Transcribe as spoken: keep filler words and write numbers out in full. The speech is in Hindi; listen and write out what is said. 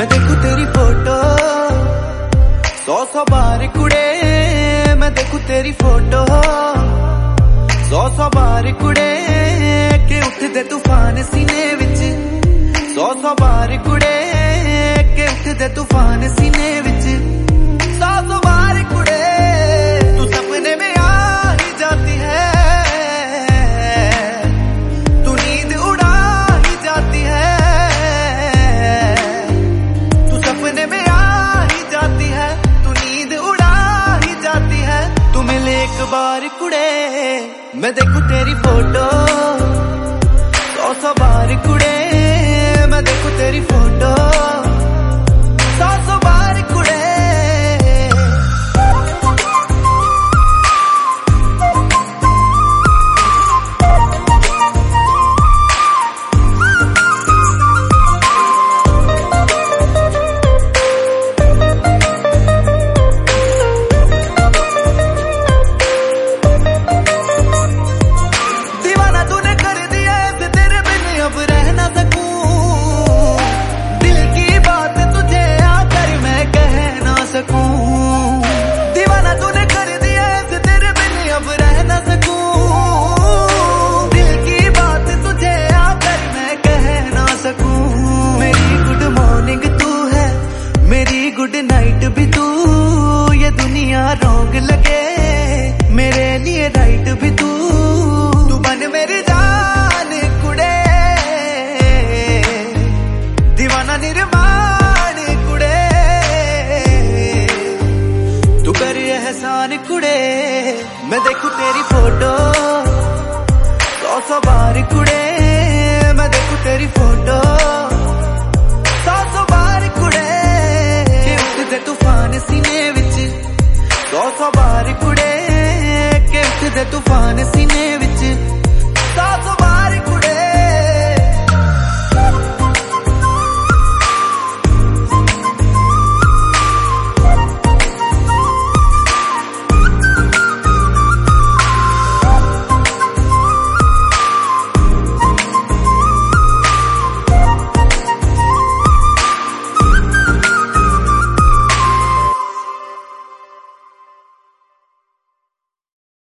मैं देखूं तेरी फोटो सौ सौ बार कुड़े, मैं देखूं तेरी फोटो सौ सौ बार कुड़े के उठदे तूफान सीने विच, सौ सौ बार कुड़े के उठदे तूफान सीने विच, सौ सौ बार कुड़े तू सपने में आ ही जाती है, तू नींद उड़ा ही जाती है, तू सपने में आ ही जाती है, तू नींद उड़ा ही जाती है, तू मिले एक बार कुड़े, मैं देखूं तेरी फोटो सौ सौ बार कुड़े, मैं देखूं तेरी फोटो सौ सौ बार कुड़े। दीवाना तूने कर दिया ऐसे तेरे बिन अब रह ना सकूं, दिल की बात तुझे आकर मैं कह ना सकूं। मेरी गुड मॉर्निंग तू है, मेरी गुड नाइट भी तू, ये दुनिया रॉन्ग लगे मेरे लिए राइट भी तू, तू बन मेरी जान कुड़े, दीवाना निर्माण कुड़े, तू कर एहसान कुड़े, मैं देखूं तेरी फोटो सौ सौ बार कुड़े, मैं देखूं तेरी फोटो सौ सौ बार कुड़े के उठदे तूफान सीने विच, सौ सौ बार कुड़े के उठदे तूफान सीने विच।